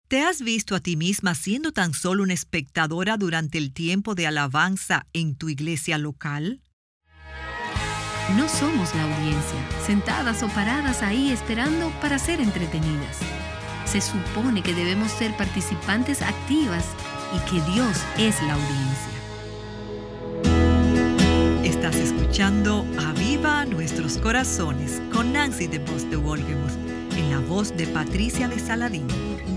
¿Te has visto a ti misma siendo tan solo una espectadora durante el tiempo de alabanza en tu iglesia local? No somos la audiencia, sentadas o paradas ahí esperando para ser entretenidas. Se supone que debemos ser participantes activas y que Dios es la audiencia. Estás escuchando Aviva Nuestros Corazones con Nancy DeVos de Wolgemuth, en la voz de Patricia de Saladín.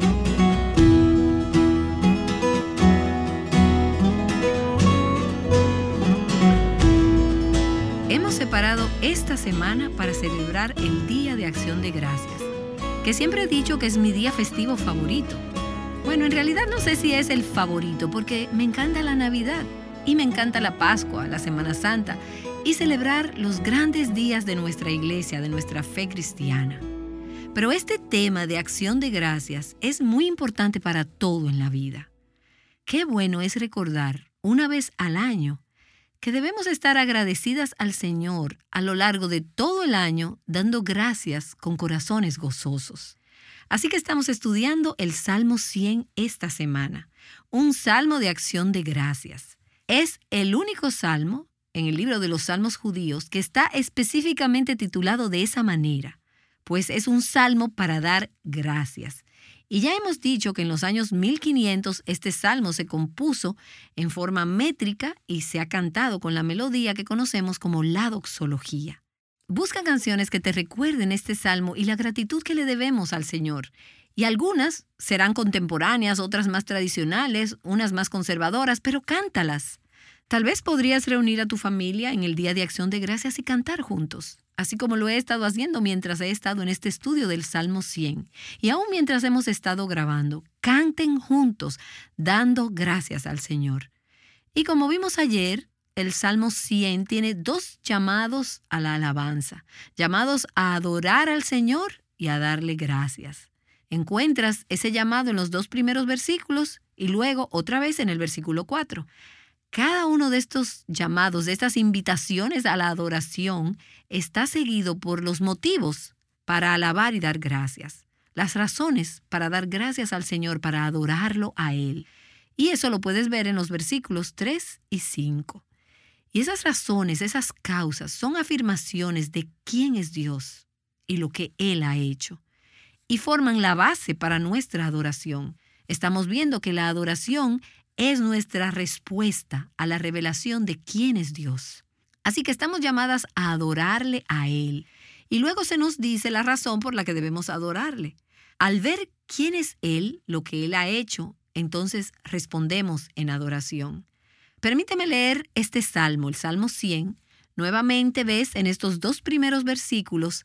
Hemos separado esta semana para celebrar el Día de Acción de Gracias, que siempre he dicho que es mi día festivo favorito. Bueno, en realidad no sé si es el favorito porque me encanta la Navidad y me encanta la Pascua, la Semana Santa y celebrar los grandes días de nuestra iglesia, de nuestra fe cristiana. Pero este tema de acción de gracias es muy importante para todo en la vida. Qué bueno es recordar una vez al año que debemos estar agradecidas al Señor a lo largo de todo el año, dando gracias con corazones gozosos. Así que estamos estudiando el Salmo 100 esta semana, un salmo de acción de gracias. Es el único salmo en el libro de los Salmos judíos que está específicamente titulado de esa manera, pues es un salmo para dar gracias. Y ya hemos dicho que en los años 1500 este salmo se compuso en forma métrica y se ha cantado con la melodía que conocemos como la doxología. Busca canciones que te recuerden este salmo y la gratitud que le debemos al Señor. Y algunas serán contemporáneas, otras más tradicionales, unas más conservadoras, pero cántalas. Tal vez podrías reunir a tu familia en el Día de Acción de Gracias y cantar juntos, así como lo he estado haciendo mientras he estado en este estudio del Salmo 100. Y aún mientras hemos estado grabando, canten juntos, dando gracias al Señor. Y como vimos ayer, el Salmo 100 tiene dos llamados a la alabanza, llamados a adorar al Señor y a darle gracias. Encuentras ese llamado en los dos primeros versículos y luego otra vez en el versículo 4. Cada uno de estos llamados, de estas invitaciones a la adoración, está seguido por los motivos para alabar y dar gracias. Las razones para dar gracias al Señor, para adorarlo a Él. Y eso lo puedes ver en los versículos 3 y 5. Y esas razones, esas causas, son afirmaciones de quién es Dios y lo que Él ha hecho. Y forman la base para nuestra adoración. Estamos viendo que la adoración es nuestra respuesta a la revelación de quién es Dios. Así que estamos llamadas a adorarle a Él. Y luego se nos dice la razón por la que debemos adorarle. Al ver quién es Él, lo que Él ha hecho, entonces respondemos en adoración. Permíteme leer este salmo, el Salmo 100. Nuevamente ves en estos dos primeros versículos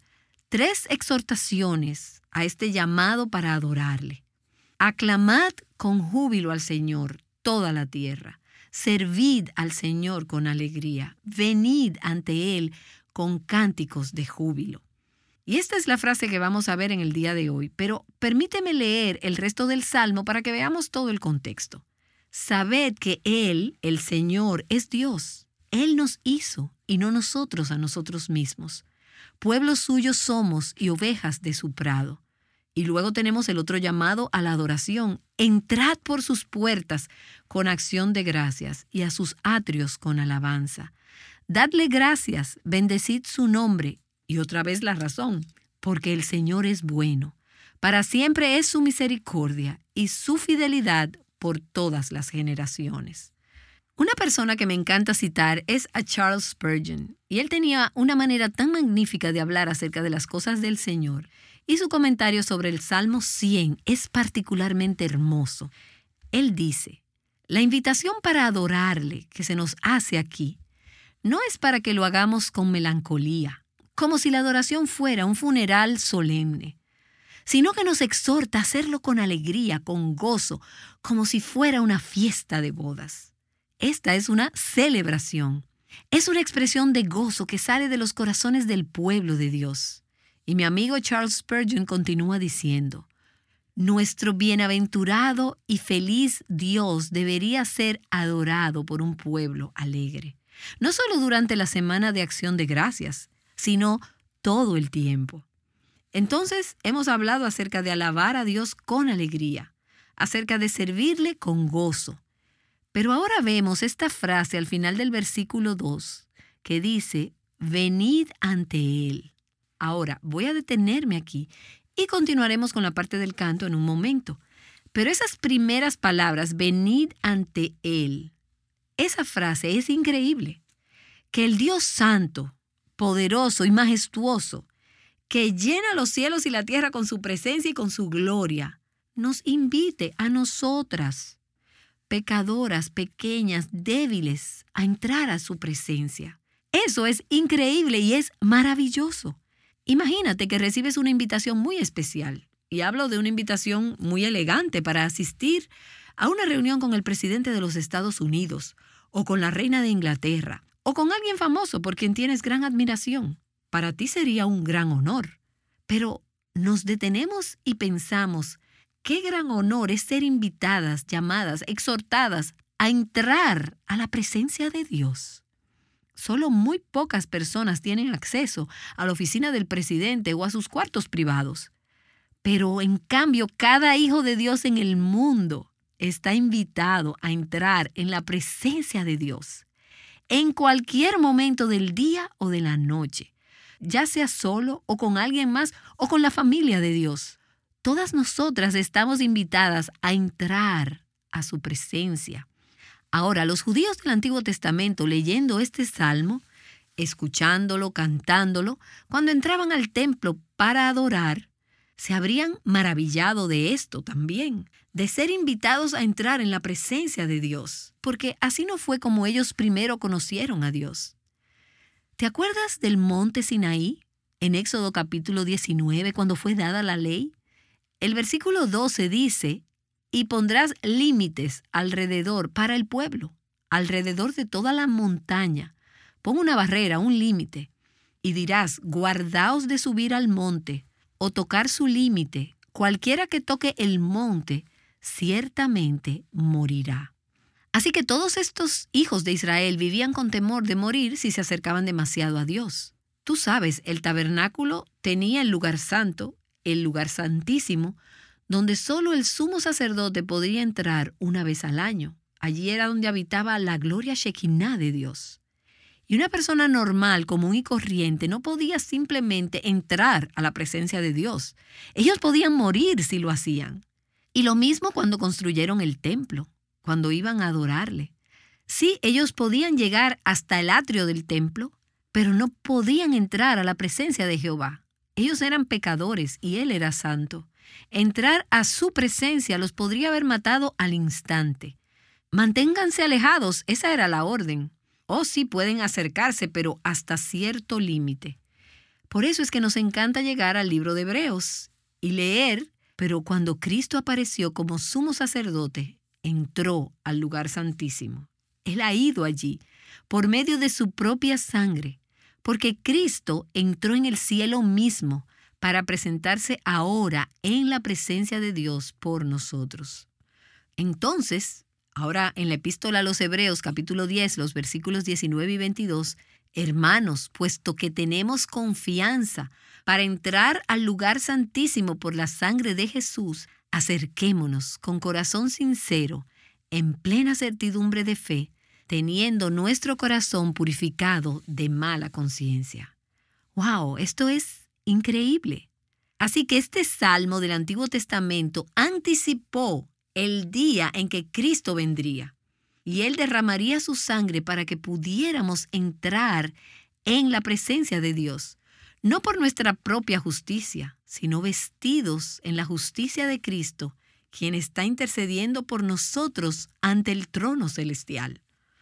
3 exhortaciones a este llamado para adorarle. Aclamad con júbilo al Señor toda la tierra. Servid al Señor con alegría. Venid ante Él con cánticos de júbilo. Y esta es la frase que vamos a ver en el día de hoy, pero permíteme leer el resto del Salmo para que veamos todo el contexto. Sabed que Él, el Señor, es Dios. Él nos hizo y no nosotros a nosotros mismos. Pueblo suyo somos y ovejas de su prado. Y luego tenemos el otro llamado a la adoración. Entrad por sus puertas con acción de gracias y a sus atrios con alabanza. Dadle gracias, bendecid su nombre. Y otra vez la razón, porque el Señor es bueno. Para siempre es su misericordia y su fidelidad por todas las generaciones. Una persona que me encanta citar es a Charles Spurgeon. Y él tenía una manera tan magnífica de hablar acerca de las cosas del Señor. Y su comentario sobre el Salmo 100 es particularmente hermoso. Él dice, la invitación para adorarle que se nos hace aquí no es para que lo hagamos con melancolía, como si la adoración fuera un funeral solemne, sino que nos exhorta a hacerlo con alegría, con gozo, como si fuera una fiesta de bodas. Esta es una celebración. Es una expresión de gozo que sale de los corazones del pueblo de Dios. Y mi amigo Charles Spurgeon continúa diciendo, nuestro bienaventurado y feliz Dios debería ser adorado por un pueblo alegre. No solo durante la semana de acción de gracias, sino todo el tiempo. Entonces, hemos hablado acerca de alabar a Dios con alegría. acerca de servirle con gozo. Pero ahora vemos esta frase al final del versículo 2 que dice, venid ante Él. Ahora voy a detenerme aquí y continuaremos con la parte del canto en un momento. Pero esas primeras palabras, venid ante Él, esa frase es increíble. Que el Dios santo, poderoso y majestuoso, que llena los cielos y la tierra con su presencia y con su gloria, nos invite a nosotras, pecadoras, pequeñas, débiles, a entrar a su presencia. Eso es increíble y es maravilloso. Imagínate que recibes una invitación muy especial, y hablo de una invitación muy elegante para asistir a una reunión con el presidente de los Estados Unidos, o con la reina de Inglaterra, o con alguien famoso por quien tienes gran admiración. Para ti sería un gran honor. Pero nos detenemos y pensamos, qué gran honor es ser invitadas, llamadas, exhortadas a entrar a la presencia de Dios. Solo muy pocas personas tienen acceso a la oficina del presidente o a sus cuartos privados. Pero en cambio, cada hijo de Dios en el mundo está invitado a entrar en la presencia de Dios en cualquier momento del día o de la noche, ya sea solo o con alguien más o con la familia de Dios. Todas nosotras estamos invitadas a entrar a su presencia. Ahora, los judíos del Antiguo Testamento, leyendo este salmo, escuchándolo, cantándolo, cuando entraban al templo para adorar, se habrían maravillado de esto también, de ser invitados a entrar en la presencia de Dios, porque así no fue como ellos primero conocieron a Dios. ¿Te acuerdas del monte Sinaí, en Éxodo capítulo 19, cuando fue dada la ley? El versículo 12 dice, y pondrás límites alrededor para el pueblo, alrededor de toda la montaña. Pon una barrera, un límite, y dirás, guardaos de subir al monte, o tocar su límite, cualquiera que toque el monte, ciertamente morirá. Así que todos estos hijos de Israel vivían con temor de morir si se acercaban demasiado a Dios. Tú sabes, el tabernáculo tenía el lugar santo, el lugar santísimo, donde solo el sumo sacerdote podría entrar una vez al año. Allí era donde habitaba la gloria Shekinah de Dios. Y una persona normal, común y corriente, no podía simplemente entrar a la presencia de Dios. Ellos podían morir si lo hacían. Y lo mismo cuando construyeron el templo, cuando iban a adorarle. Sí, ellos podían llegar hasta el atrio del templo, pero no podían entrar a la presencia de Jehová. Ellos eran pecadores y Él era santo. Entrar a su presencia los podría haber matado al instante. Manténganse alejados, esa era la orden. O sí pueden acercarse, pero hasta cierto límite. Por eso es que nos encanta llegar al libro de Hebreos y leer, pero cuando Cristo apareció como sumo sacerdote, entró al lugar santísimo. Él ha ido allí por medio de su propia sangre, porque Cristo entró en el cielo mismo para presentarse ahora en la presencia de Dios por nosotros. Entonces, ahora en la epístola a los Hebreos, capítulo 10, los versículos 19 y 22, hermanos, puesto que tenemos confianza para entrar al lugar santísimo por la sangre de Jesús, acerquémonos con corazón sincero, en plena certidumbre de fe, teniendo nuestro corazón purificado de mala conciencia. ¡Wow! Esto es increíble. Así que este salmo del Antiguo Testamento anticipó el día en que Cristo vendría, y Él derramaría su sangre para que pudiéramos entrar en la presencia de Dios, no por nuestra propia justicia, sino vestidos en la justicia de Cristo, quien está intercediendo por nosotros ante el trono celestial.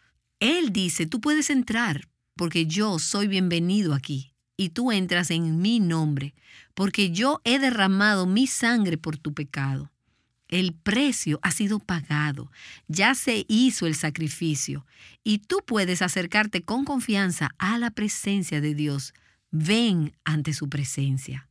Él dice, tú puedes entrar, porque yo soy bienvenido aquí, y tú entras en mi nombre, porque yo he derramado mi sangre por tu pecado. El precio ha sido pagado, ya se hizo el sacrificio y tú puedes acercarte con confianza a la presencia de Dios. Ven ante su presencia.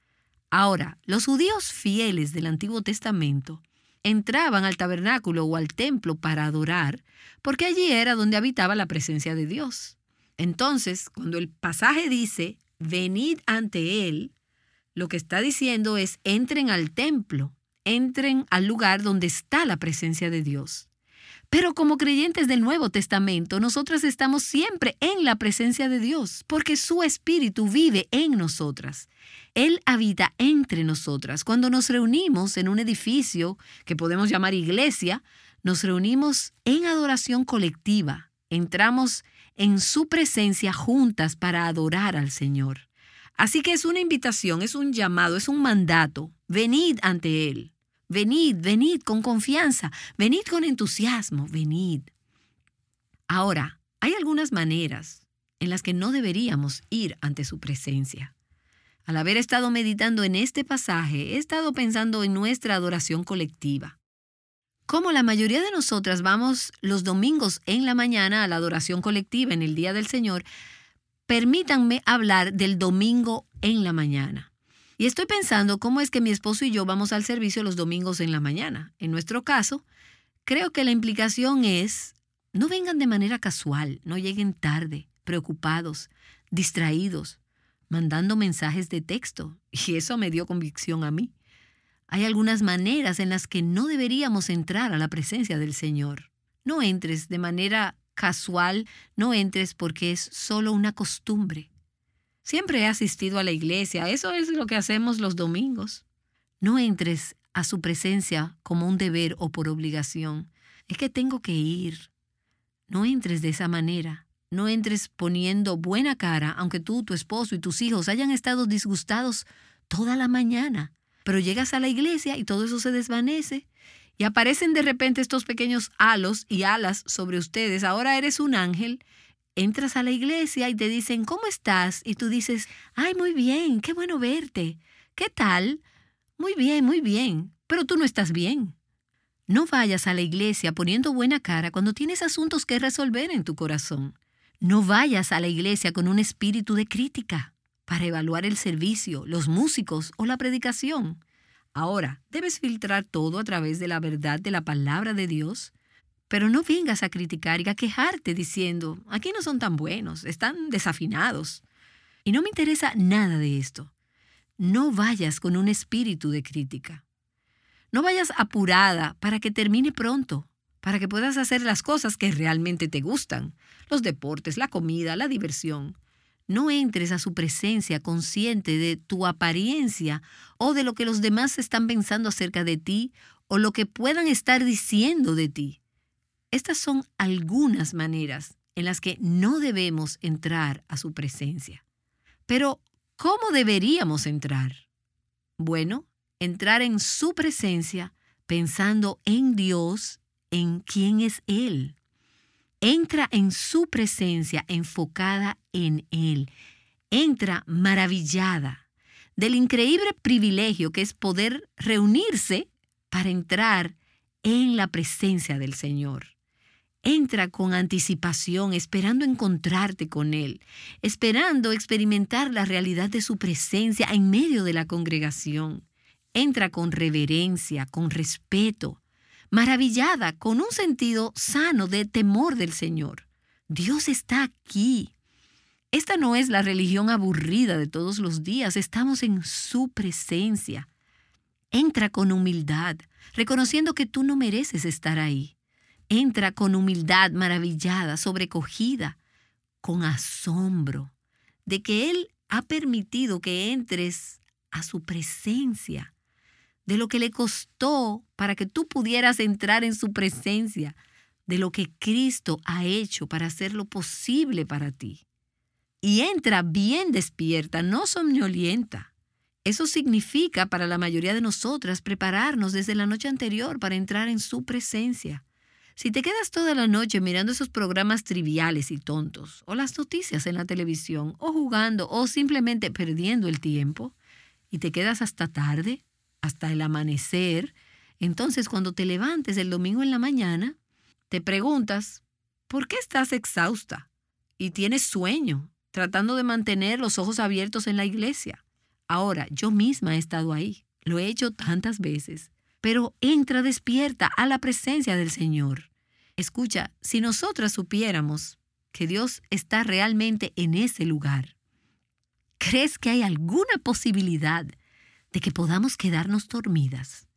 Ahora, los judíos fieles del Antiguo Testamento entraban al tabernáculo o al templo para adorar, porque allí era donde habitaba la presencia de Dios. Entonces, cuando el pasaje dice, venid ante Él, lo que está diciendo es, entren al templo. entren al lugar donde está la presencia de Dios. Pero como creyentes del Nuevo Testamento, nosotras estamos siempre en la presencia de Dios, porque su Espíritu vive en nosotras. Él habita entre nosotras. Cuando nos reunimos en un edificio que podemos llamar iglesia, nos reunimos en adoración colectiva. Entramos en su presencia juntas para adorar al Señor. Así que es una invitación, es un llamado, es un mandato. Venid ante Él. Venid con confianza, venid con entusiasmo, venid. Ahora, hay algunas maneras en las que no deberíamos ir ante su presencia. Al haber estado meditando en este pasaje, he estado pensando en nuestra adoración colectiva. Como la mayoría de nosotras vamos los domingos en la mañana a la adoración colectiva en el Día del Señor, permítanme hablar del domingo en la mañana. Y estoy pensando cómo es que mi esposo y yo vamos al servicio los domingos en la mañana. En nuestro caso, creo que la implicación es, no vengan de manera casual, no lleguen tarde, preocupados, distraídos, mandando mensajes de texto. Y eso me dio convicción a mí. Hay algunas maneras en las que no deberíamos entrar a la presencia del Señor. No entres de manera casual, no entres porque es solo una costumbre. Siempre he asistido a la iglesia, eso es lo que hacemos los domingos. No entres a su presencia como un deber o por obligación. Es que tengo que ir. No entres de esa manera. No entres poniendo buena cara, aunque tú, tu esposo y tus hijos hayan estado disgustados toda la mañana. Pero llegas a la iglesia y todo eso se desvanece. Y aparecen de repente estos pequeños halos y alas sobre ustedes. Ahora eres un ángel. Entras a la iglesia y te dicen, ¿cómo estás? Y tú dices, ay, muy bien, qué bueno verte. ¿Qué tal? Muy bien, pero tú no estás bien. No vayas a la iglesia poniendo buena cara cuando tienes asuntos que resolver en tu corazón. No vayas a la iglesia con un espíritu de crítica para evaluar el servicio, los músicos o la predicación. Ahora, debes filtrar todo a través de la verdad de la palabra de Dios. Pero no vengas a criticar y a quejarte diciendo, aquí no son tan buenos, están desafinados. Y no me interesa nada de esto. No vayas con un espíritu de crítica. No vayas apurada para que termine pronto, para que puedas hacer las cosas que realmente te gustan, los deportes, la comida, la diversión. No entres a su presencia consciente de tu apariencia o de lo que los demás están pensando acerca de ti o lo que puedan estar diciendo de ti. Estas son algunas maneras en las que no debemos entrar a su presencia. Pero, ¿cómo deberíamos entrar? Bueno, entrar en su presencia pensando en Dios, en quién es Él. Entra en su presencia enfocada en Él. Entra maravillada del increíble privilegio que es poder reunirse para entrar en la presencia del Señor. Entra con anticipación, esperando encontrarte con Él, esperando experimentar la realidad de su presencia en medio de la congregación. Entra con reverencia, con respeto, maravillada, con un sentido sano de temor del Señor. Dios está aquí. Esta no es la religión aburrida de todos los días, estamos en su presencia. Entra con humildad, reconociendo que tú no mereces estar ahí. Entra con humildad maravillada, sobrecogida, con asombro de que Él ha permitido que entres a su presencia, de lo que le costó para que tú pudieras entrar en su presencia, de lo que Cristo ha hecho para hacerlo posible para ti. Y entra bien despierta, no somnolienta. Eso significa para la mayoría de nosotras prepararnos desde la noche anterior para entrar en su presencia. Si te quedas toda la noche mirando esos programas triviales y tontos, o las noticias en la televisión, o jugando, o simplemente perdiendo el tiempo, y te quedas hasta tarde, hasta el amanecer, entonces cuando te levantes el domingo en la mañana, te preguntas, ¿por qué estás exhausta? Y tienes sueño, tratando de mantener los ojos abiertos en la iglesia. Ahora, yo misma he estado ahí, lo he hecho tantas veces. Pero entra despierta a la presencia del Señor. Escucha, si nosotras supiéramos que Dios está realmente en ese lugar, ¿crees que hay alguna posibilidad de que podamos quedarnos dormidas?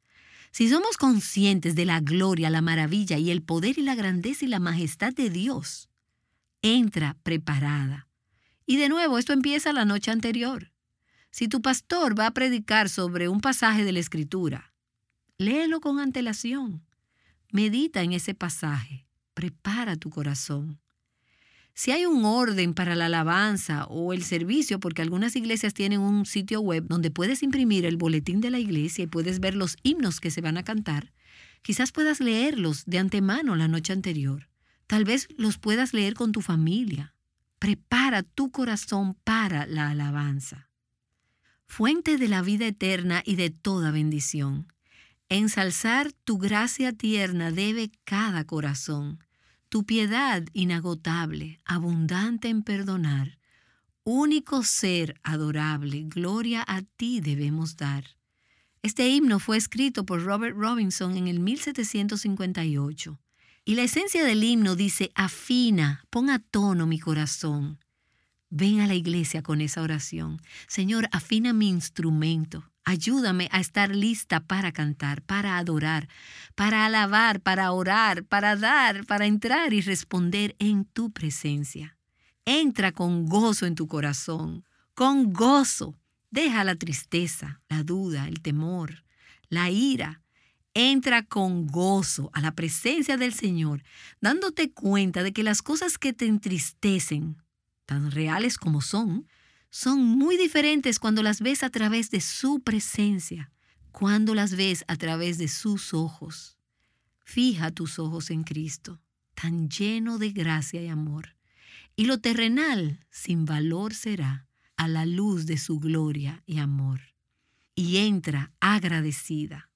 Si somos conscientes de la gloria, la maravilla y el poder y la grandeza y la majestad de Dios, entra preparada. Y de nuevo, esto empieza la noche anterior. Si tu pastor va a predicar sobre un pasaje de la Escritura, léelo con antelación. Medita en ese pasaje. Prepara tu corazón. Si hay un orden para la alabanza o el servicio, porque algunas iglesias tienen un sitio web donde puedes imprimir el boletín de la iglesia y puedes ver los himnos que se van a cantar, quizás puedas leerlos de antemano la noche anterior. Tal vez los puedas leer con tu familia. Prepara tu corazón para la alabanza. Fuente de la vida eterna y de toda bendición. Ensalzar tu gracia tierna debe cada corazón. Tu piedad inagotable, abundante en perdonar. Único ser adorable, gloria a ti debemos dar. Este himno fue escrito por Robert Robinson en el 1758. Y la esencia del himno dice: afina, pon a tono mi corazón. Ven a la iglesia con esa oración. Señor, afina mi instrumento. Ayúdame a estar lista para cantar, para adorar, para alabar, para orar, para dar, para entrar y responder en tu presencia. Entra con gozo en tu corazón, con gozo. Deja la tristeza, la duda, el temor, la ira. Entra con gozo a la presencia del Señor, dándote cuenta de que las cosas que te entristecen, tan reales como son muy diferentes cuando las ves a través de su presencia, cuando las ves a través de sus ojos. Fija tus ojos en Cristo, tan lleno de gracia y amor, y lo terrenal sin valor será a la luz de su gloria y amor. Y entra agradecida,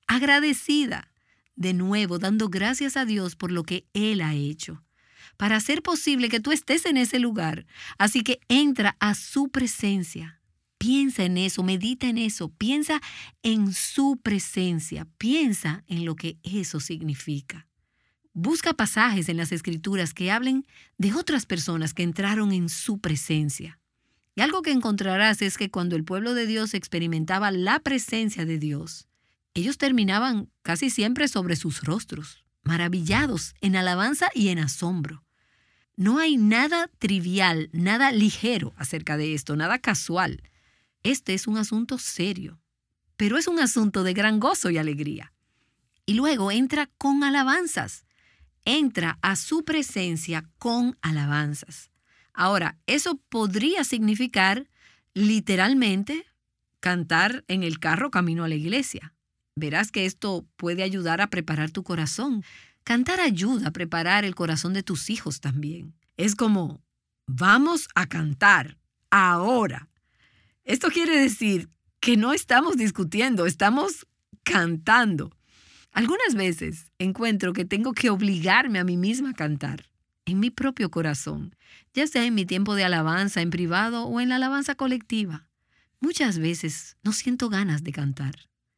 de nuevo dando gracias a Dios por lo que Él ha hecho, para hacer posible que tú estés en ese lugar. Así que entra a su presencia. Piensa en eso, medita en eso, piensa en su presencia, piensa en lo que eso significa. Busca pasajes en las Escrituras que hablen de otras personas que entraron en su presencia. Y algo que encontrarás es que cuando el pueblo de Dios experimentaba la presencia de Dios, ellos terminaban casi siempre sobre sus rostros, maravillados, en alabanza y en asombro. No hay nada trivial, nada ligero acerca de esto, nada casual. Este es un asunto serio, pero es un asunto de gran gozo y alegría. Y luego entra con alabanzas. Entra a su presencia con alabanzas. Ahora, eso podría significar literalmente cantar en el carro camino a la iglesia. Verás que esto puede ayudar a preparar tu corazón. Cantar ayuda a preparar el corazón de tus hijos también. Es como, vamos a cantar ahora. Esto quiere decir que no estamos discutiendo, estamos cantando. Algunas veces encuentro que tengo que obligarme a mí misma a cantar en mi propio corazón, ya sea en mi tiempo de alabanza en privado o en la alabanza colectiva. Muchas veces no siento ganas de cantar.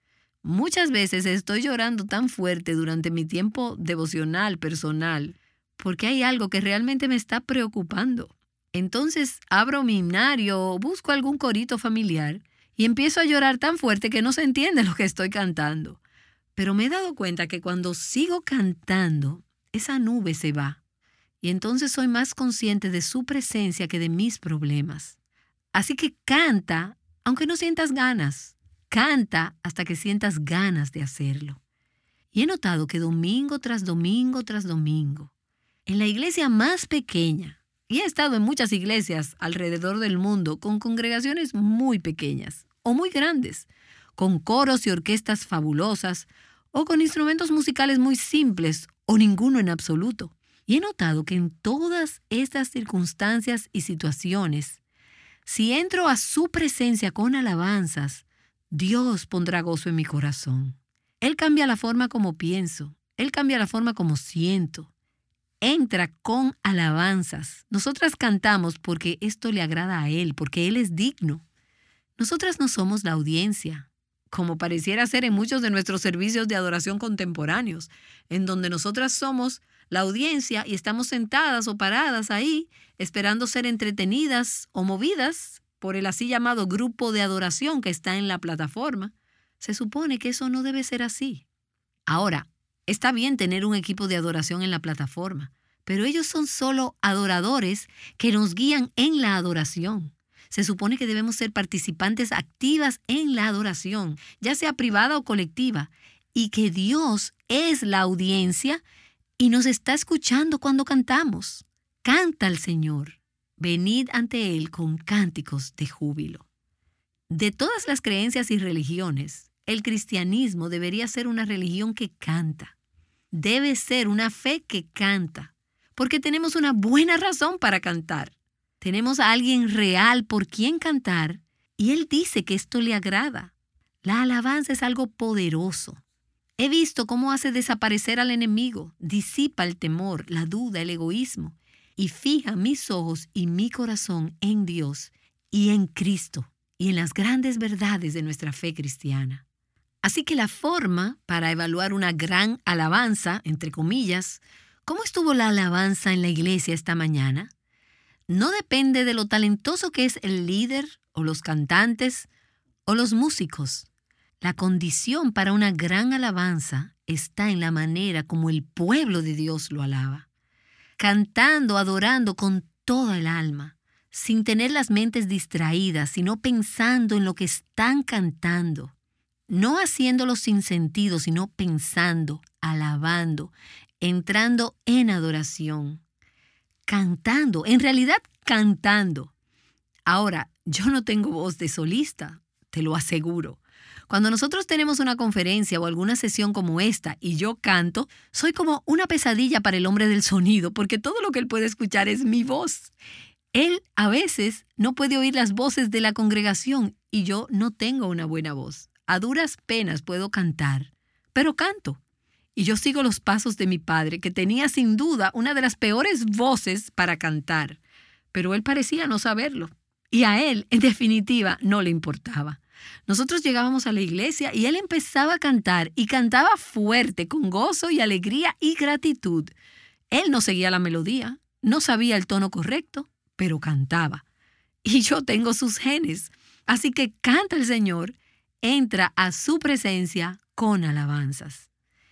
Muchas veces estoy llorando tan fuerte durante mi tiempo devocional personal porque hay algo que realmente me está preocupando. Entonces abro mi himnario o busco algún corito familiar y empiezo a llorar tan fuerte que no se entiende lo que estoy cantando. Pero me he dado cuenta que cuando sigo cantando, esa nube se va. Y entonces soy más consciente de su presencia que de mis problemas. Así que canta, aunque no sientas ganas. Canta hasta que sientas ganas de hacerlo. Y he notado que domingo tras domingo tras domingo, en la iglesia más pequeña, y he estado en muchas iglesias alrededor del mundo con congregaciones muy pequeñas o muy grandes, con coros y orquestas fabulosas o con instrumentos musicales muy simples o ninguno en absoluto. Y he notado que en todas estas circunstancias y situaciones, si entro a su presencia con alabanzas, Dios pondrá gozo en mi corazón. Él cambia la forma como pienso. Él cambia la forma como siento. Entra con alabanzas. Nosotras cantamos porque esto le agrada a Él, porque Él es digno. Nosotras no somos la audiencia, como pareciera ser en muchos de nuestros servicios de adoración contemporáneos, en donde nosotras somos la audiencia y estamos sentadas o paradas ahí, esperando ser entretenidas o movidas por el así llamado grupo de adoración que está en la plataforma. Se supone que eso no debe ser así. Ahora, está bien tener un equipo de adoración en la plataforma, pero ellos son solo adoradores que nos guían en la adoración. Se supone que debemos ser participantes activas en la adoración, ya sea privada o colectiva, y que Dios es la audiencia y nos está escuchando cuando cantamos. Canta al Señor. Venid ante Él con cánticos de júbilo. De todas las creencias y religiones, el cristianismo debería ser una religión que canta. Debe ser una fe que canta, porque tenemos una buena razón para cantar. Tenemos a alguien real por quien cantar y Él dice que esto le agrada. La alabanza es algo poderoso. He visto cómo hace desaparecer al enemigo, disipa el temor, la duda, el egoísmo y fija mis ojos y mi corazón en Dios y en Cristo y en las grandes verdades de nuestra fe cristiana. Así que la forma para evaluar una gran alabanza, entre comillas, ¿cómo estuvo la alabanza en la iglesia esta mañana? No depende de lo talentoso que es el líder o los cantantes o los músicos. La condición para una gran alabanza está en la manera como el pueblo de Dios lo alaba. Cantando, adorando con toda el alma, sin tener las mentes distraídas, sino pensando en lo que están cantando. No haciéndolo sin sentido, sino pensando, alabando, entrando en adoración. Cantando, en realidad cantando. Ahora, yo no tengo voz de solista, te lo aseguro. Cuando nosotros tenemos una conferencia o alguna sesión como esta y yo canto, soy como una pesadilla para el hombre del sonido, porque todo lo que él puede escuchar es mi voz. Él a veces no puede oír las voces de la congregación y yo no tengo una buena voz. A duras penas puedo cantar, pero canto. Y yo sigo los pasos de mi padre, que tenía sin duda una de las peores voces para cantar, pero él parecía no saberlo. Y a él, en definitiva, no le importaba. Nosotros llegábamos a la iglesia y él empezaba a cantar y cantaba fuerte, con gozo y alegría y gratitud. Él no seguía la melodía, no sabía el tono correcto, pero cantaba. Y yo tengo sus genes, así que canta el Señor, entra a su presencia con alabanzas.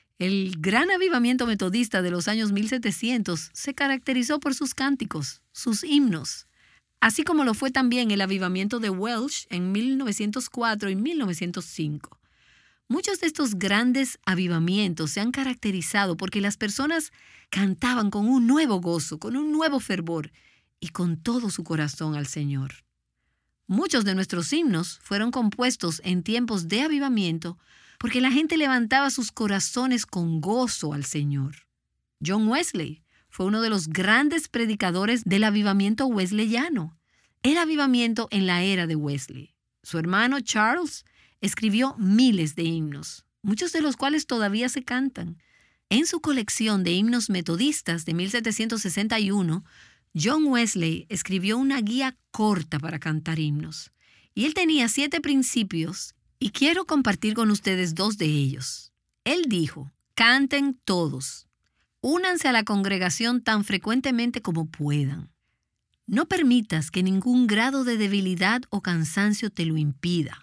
El gran avivamiento metodista de los años 1700 se caracterizó por sus cánticos, sus himnos, así como lo fue también el avivamiento de Welsh en 1904 y 1905. Muchos de estos grandes avivamientos se han caracterizado porque las personas cantaban con un nuevo gozo, con un nuevo fervor y con todo su corazón al Señor. Muchos de nuestros himnos fueron compuestos en tiempos de avivamiento porque la gente levantaba sus corazones con gozo al Señor. John Wesley fue uno de los grandes predicadores del avivamiento wesleyano, el avivamiento en la era de Wesley. Su hermano Charles escribió miles de himnos, muchos de los cuales todavía se cantan. En su colección de himnos metodistas de 1761, John Wesley escribió una guía corta para cantar himnos. Y él tenía 7 principios y quiero compartir con ustedes 2 de ellos. Él dijo, canten todos. Únanse a la congregación tan frecuentemente como puedan. No permitas que ningún grado de debilidad o cansancio te lo impida.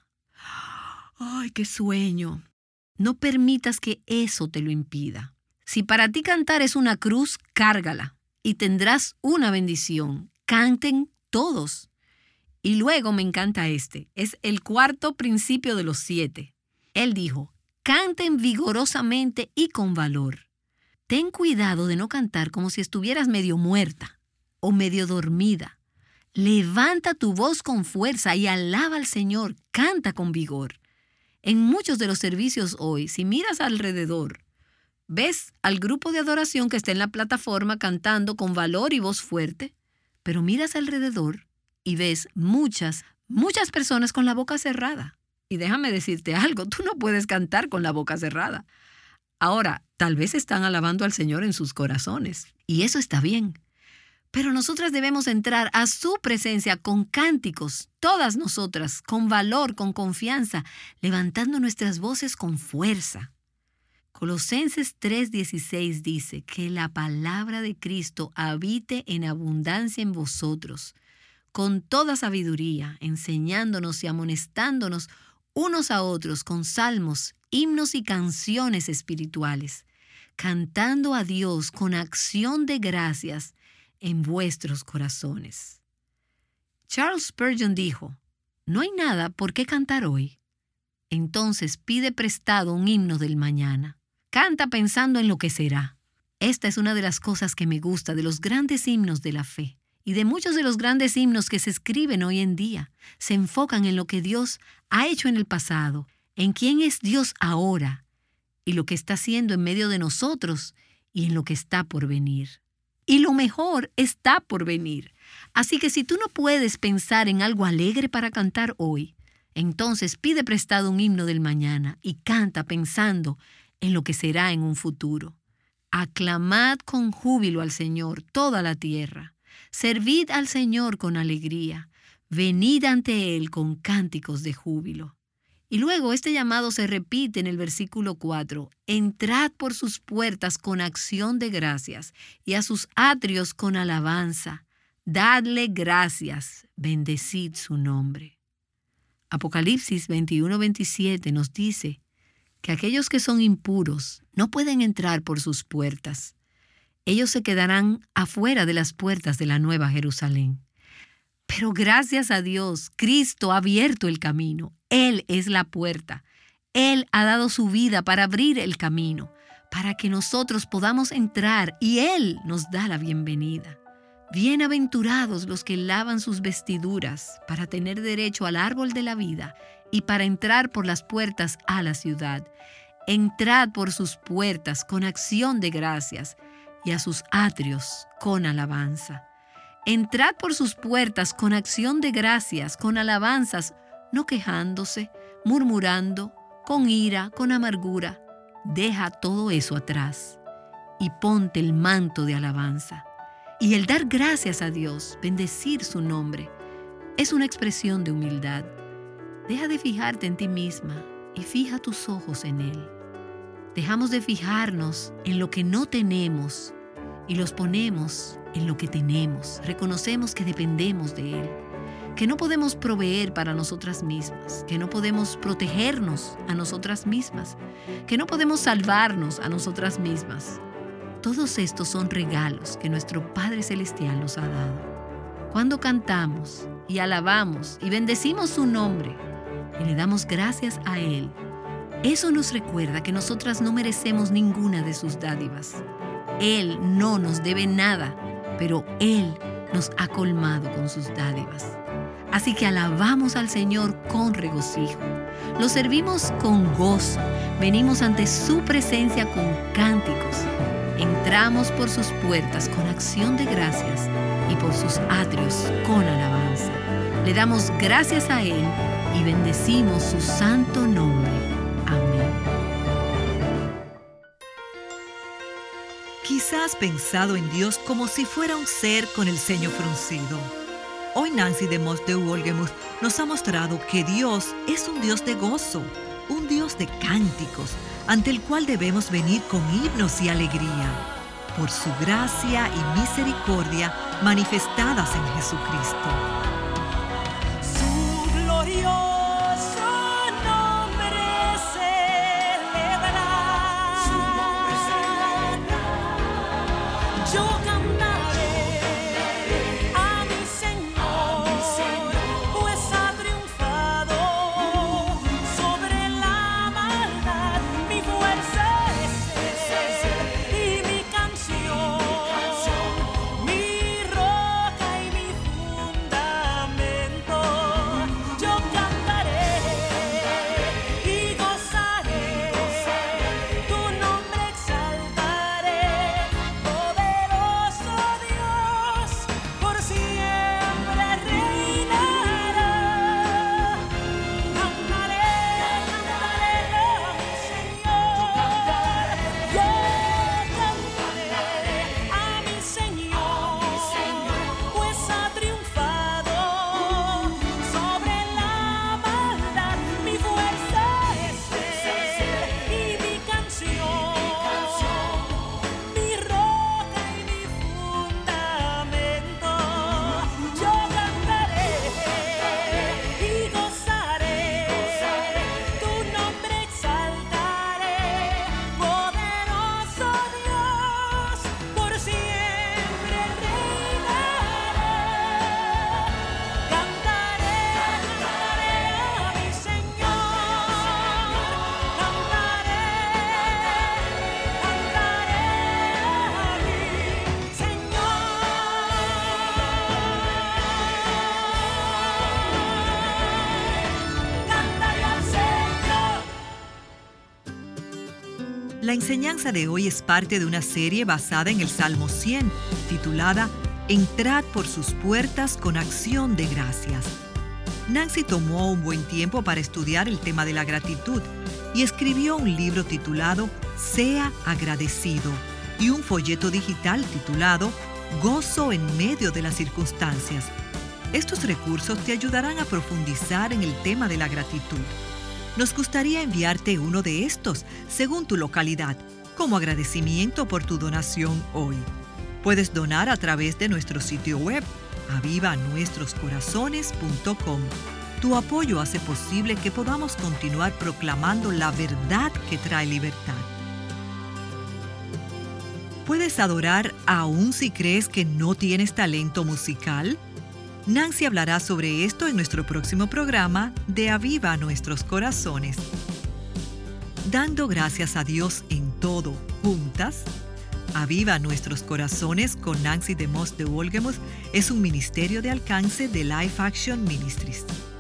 ¡Ay, qué sueño! No permitas que eso te lo impida. Si para ti cantar es una cruz, cárgala y tendrás una bendición. Canten todos. Y luego me encanta este. Es el 4º principio de los 7. Él dijo, canten vigorosamente y con valor. Ten cuidado de no cantar como si estuvieras medio muerta o medio dormida. Levanta tu voz con fuerza y alaba al Señor. Canta con vigor. En muchos de los servicios hoy, si miras alrededor, ves al grupo de adoración que está en la plataforma cantando con valor y voz fuerte, pero miras alrededor y ves muchas personas con la boca cerrada. Y déjame decirte algo, tú no puedes cantar con la boca cerrada. Ahora, tal vez están alabando al Señor en sus corazones, y eso está bien. Pero nosotras debemos entrar a su presencia con cánticos, todas nosotras, con valor, con confianza, levantando nuestras voces con fuerza. Colosenses 3:16 dice que la palabra de Cristo habite en abundancia en vosotros, con toda sabiduría, enseñándonos y amonestándonos unos a otros con salmos, himnos y canciones espirituales, cantando a Dios con acción de gracias en vuestros corazones. Charles Spurgeon dijo: no hay nada por qué cantar hoy. Entonces pide prestado un himno del mañana. Canta pensando en lo que será. Esta es una de las cosas que me gusta de los grandes himnos de la fe y de muchos de los grandes himnos que se escriben hoy en día. Se enfocan en lo que Dios ha hecho en el pasado, en quién es Dios ahora y lo que está haciendo en medio de nosotros y en lo que está por venir. Y lo mejor está por venir. Así que si tú no puedes pensar en algo alegre para cantar hoy, entonces pide prestado un himno del mañana y canta pensando en lo que será en un futuro. Aclamad con júbilo al Señor toda la tierra. Servid al Señor con alegría. Venid ante Él con cánticos de júbilo. Y luego este llamado se repite en el versículo 4. Entrad por sus puertas con acción de gracias y a sus atrios con alabanza. Dadle gracias, bendecid su nombre. Apocalipsis 21:27 nos dice que aquellos que son impuros no pueden entrar por sus puertas. Ellos se quedarán afuera de las puertas de la Nueva Jerusalén. Pero gracias a Dios, Cristo ha abierto el camino. Él es la puerta. Él ha dado su vida para abrir el camino, para que nosotros podamos entrar y Él nos da la bienvenida. Bienaventurados los que lavan sus vestiduras para tener derecho al árbol de la vida y para entrar por las puertas a la ciudad. Entrad por sus puertas con acción de gracias y a sus atrios con alabanza. Entrad por sus puertas con acción de gracias, con alabanzas, no quejándose, murmurando, con ira, con amargura. Deja todo eso atrás y ponte el manto de alabanza. Y el dar gracias a Dios, bendecir su nombre, es una expresión de humildad. Deja de fijarte en ti misma y fija tus ojos en Él. Dejamos de fijarnos en lo que no tenemos y los ponemos en lo que tenemos. Reconocemos que dependemos de Él, que no podemos proveer para nosotras mismas, que no podemos protegernos a nosotras mismas, que no podemos salvarnos a nosotras mismas. Todos estos son regalos que nuestro Padre Celestial nos ha dado. Cuando cantamos y alabamos y bendecimos su nombre y le damos gracias a Él, eso nos recuerda que nosotras no merecemos ninguna de sus dádivas. Él no nos debe nada, pero Él nos ha colmado con sus dádivas. Así que alabamos al Señor con regocijo. Lo servimos con gozo. Venimos ante su presencia con cánticos. Entramos por sus puertas con acción de gracias y por sus atrios con alabanza. Le damos gracias a Él y bendecimos su santo nombre. Amén. Quizás has pensado en Dios como si fuera un ser con el ceño fruncido. Hoy Nancy DeMoss de Wolgemuth nos ha mostrado que Dios es un Dios de gozo, un Dios de cánticos, ante el cual debemos venir con himnos y alegría, por su gracia y misericordia manifestadas en Jesucristo. Su glorioso nombre celebrar. Su nombre celebrar. Yo cantaré a mi Señor, pues ha triunfado sobre la maldad. Mi fuerza es Él y mi canción, mi roca y mi fundamento. La enseñanza de hoy es parte de una serie basada en el Salmo 100, titulada Entrad por sus puertas con acción de gracias. Nancy tomó un buen tiempo para estudiar el tema de la gratitud y escribió un libro titulado Sea agradecido y un folleto digital titulado Gozo en medio de las circunstancias. Estos recursos te ayudarán a profundizar en el tema de la gratitud. Nos gustaría enviarte uno de estos, según tu localidad, como agradecimiento por tu donación hoy. Puedes donar a través de nuestro sitio web, avivanuestroscorazones.com. Tu apoyo hace posible que podamos continuar proclamando la verdad que trae libertad. ¿Puedes adorar aún si crees que no tienes talento musical? Nancy hablará sobre esto en nuestro próximo programa de Aviva Nuestros Corazones. Dando gracias a Dios en todo, juntas. Aviva Nuestros Corazones con Nancy DeMoss de Wolgemuth es un ministerio de alcance de Life Action Ministries.